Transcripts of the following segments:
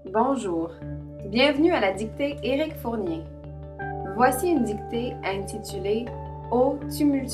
Bonjour, bienvenue à la dictée Éric Fournier. Voici une dictée intitulée « Eau tumultueuse »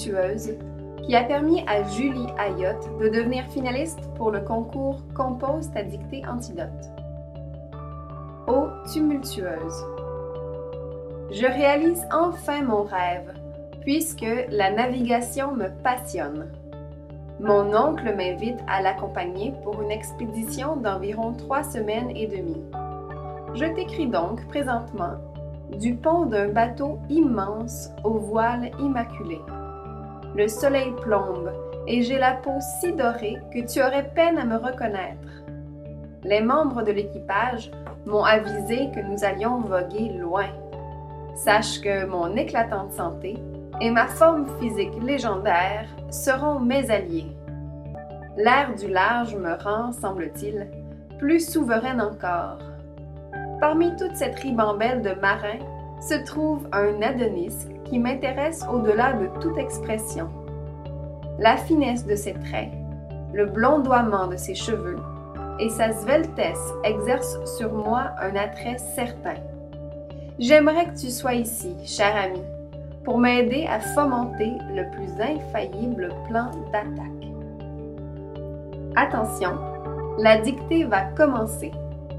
qui a permis à Julie Ayotte de devenir finaliste pour le concours « Compose ta dictée antidote ». Eau tumultueuse. Je réalise enfin mon rêve, puisque la navigation me passionne. Mon oncle m'invite à l'accompagner pour une expédition d'environ 3 semaines et demie. Je t'écris donc présentement du pont d'un bateau immense aux voiles immaculées. Le soleil plombe et j'ai la peau si dorée que tu aurais peine à me reconnaître. Les membres de l'équipage m'ont avisé que nous allions voguer loin. Sache que mon éclatante santé et ma forme physique légendaire seront mes alliés. L'air du large me rend, semble-t-il, plus souveraine encore. Parmi toute cette ribambelle de marins se trouve un Adonis qui m'intéresse au-delà de toute expression. La finesse de ses traits, le blondoiement de ses cheveux et sa sveltesse exercent sur moi un attrait certain. J'aimerais que tu sois ici, cher ami, pour m'aider à fomenter le plus infaillible plan d'attaque. Attention, la dictée va commencer.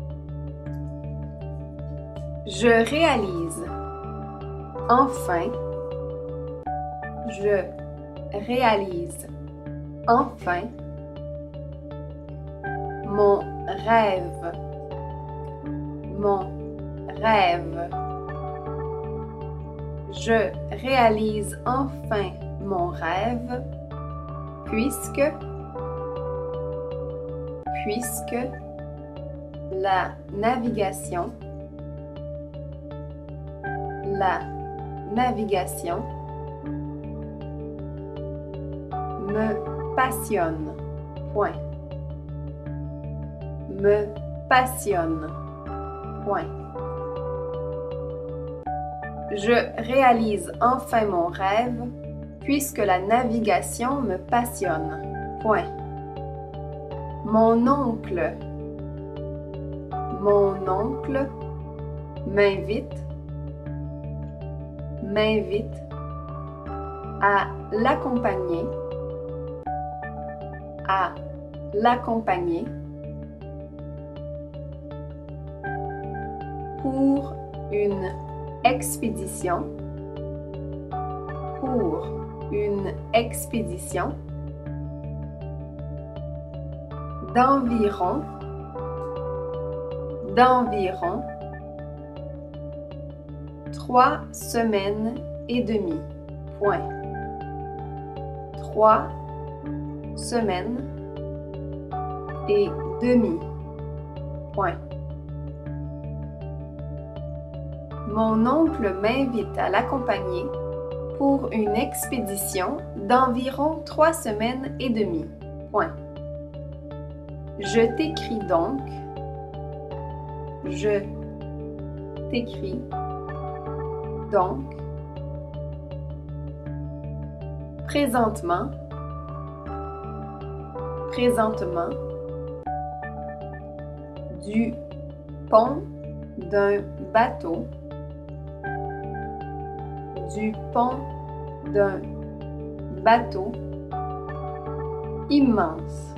Je réalise. Enfin. Je réalise. Enfin. Mon rêve. Mon rêve. Je réalise enfin mon rêve, puisque la navigation me passionne. Point. Me passionne. Point. Je réalise enfin mon rêve, puisque la navigation me passionne. Point. Mon oncle m'invite à l'accompagner pour une expédition d'environ 3 semaines et demie. Point. 3 semaines et demie. Point. Mon oncle m'invite à l'accompagner pour une expédition d'environ 3 semaines et demie. Point. Je t'écris donc présentement du pont d'un bateau immense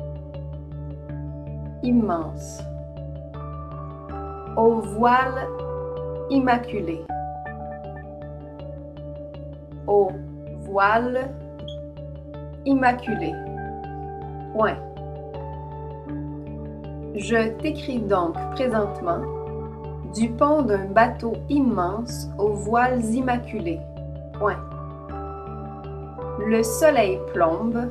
aux voiles immaculées. Aux voiles immaculées. Point. Je t'écris donc présentement du pont d'un bateau immense aux voiles immaculées. Point. Le soleil plombe.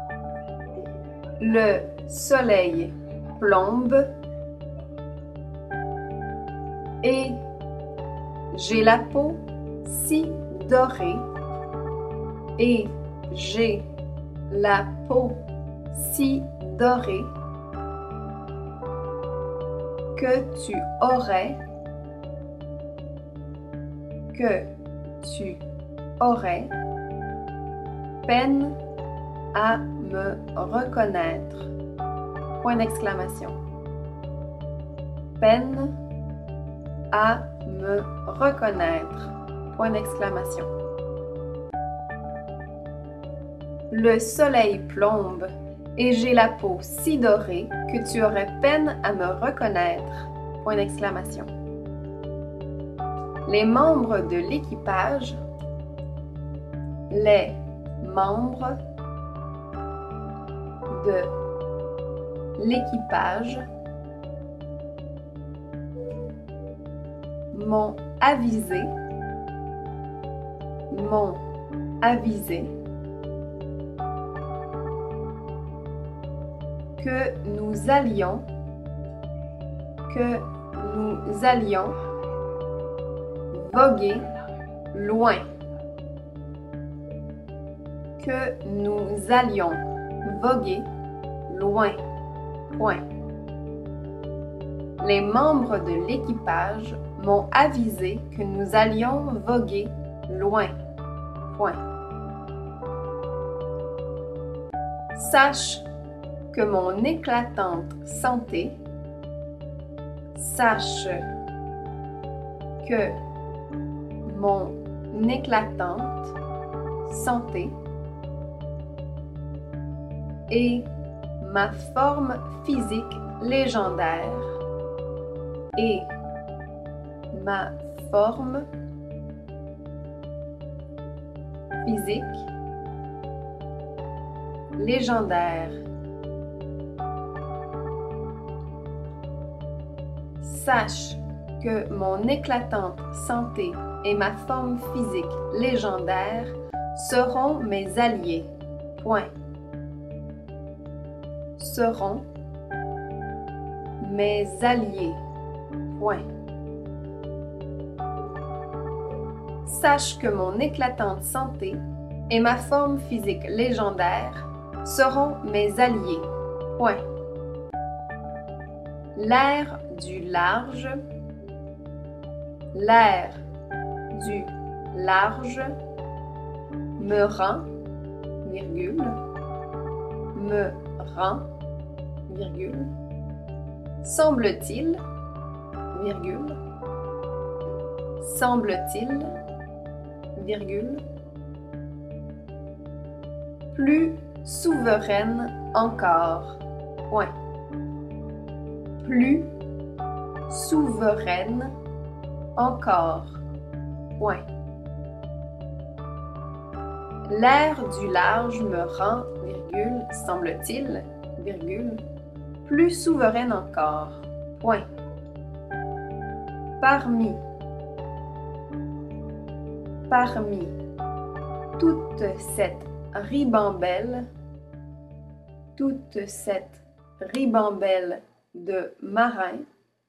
Le soleil plombe. Et j'ai la peau si dorée. Et j'ai la peau si dorée que tu aurais peine à me reconnaître. Point d'exclamation. peine à me reconnaître. Point d'exclamation. Le soleil plombe et j'ai la peau si dorée que tu aurais peine à me reconnaître. Point d'exclamation. Les membres de l'équipage, les membres de l'équipage m'ont avisé que nous allions voguer loin. Que nous allions voguer loin. Point. Les membres de l'équipage m'ont avisé que nous allions voguer loin. Point. Sache que mon éclatante santé, et ma forme physique légendaire Sache que mon éclatante santé et ma forme physique légendaire seront mes alliés. Point. Seront mes alliés. Point. Sache que mon éclatante santé et ma forme physique légendaire seront mes alliés. Point. L'air du large me rend, semble-t-il, plus souveraine encore. Point. Plus souveraine encore. Point. L'air du large me rend, semble-t-il, plus souveraine encore. Point. Parmi toute cette ribambelle de marins,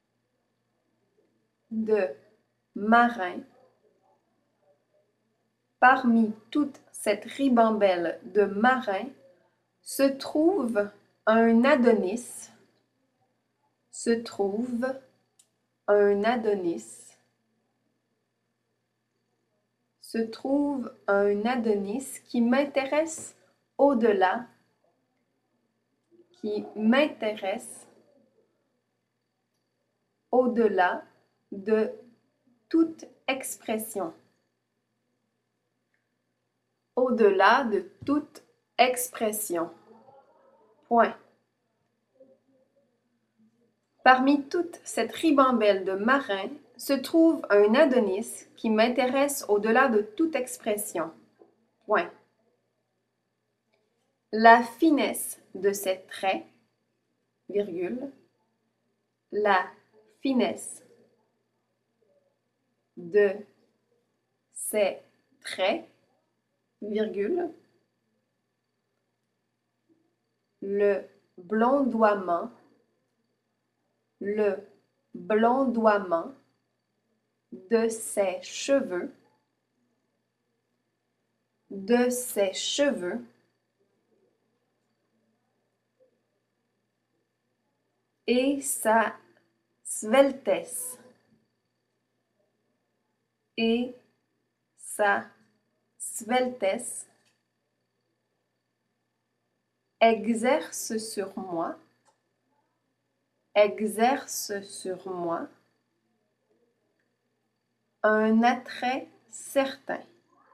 parmi toute cette ribambelle de marins se trouve un Adonis, qui m'intéresse au-delà de toute expression. Au-delà de toute expression. Point. Parmi toute cette ribambelle de marins se trouve un Adonis qui m'intéresse au-delà de toute expression. Point. La finesse de ses traits, la finesse de ses traits, le blondoiement de ses cheveux, et sa sveltesse, exerce sur moi exerce sur moi un attrait certain.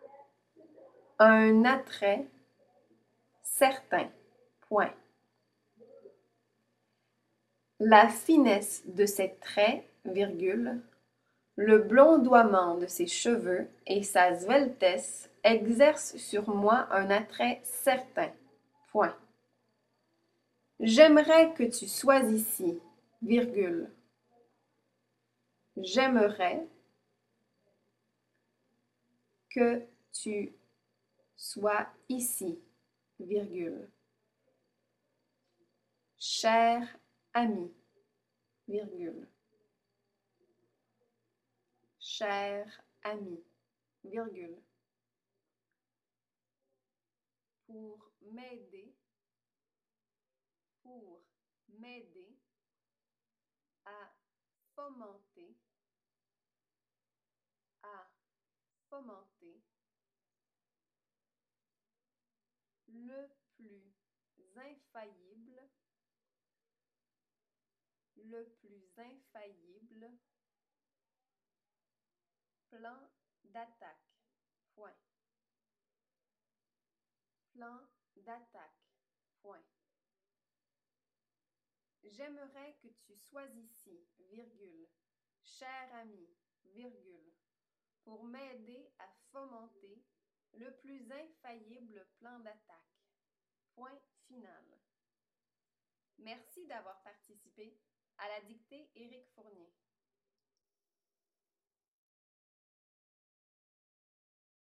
Un attrait certain. Point. La finesse de ses traits, virgule, le blondoiement de ses cheveux et sa sveltesse exercent sur moi un attrait certain. Point. J'aimerais que tu sois ici, virgule. J'aimerais que tu sois ici, virgule. Cher ami, virgule. Cher ami, virgule. Pour m'aider à fomenter le plus infaillible plan d'attaque. Point. Plan d'attaque. Point. J'aimerais que tu sois ici, virgule, cher ami, virgule, pour m'aider à fomenter le plus infaillible plan d'attaque. Point final. Merci d'avoir participé à la dictée Éric Fournier.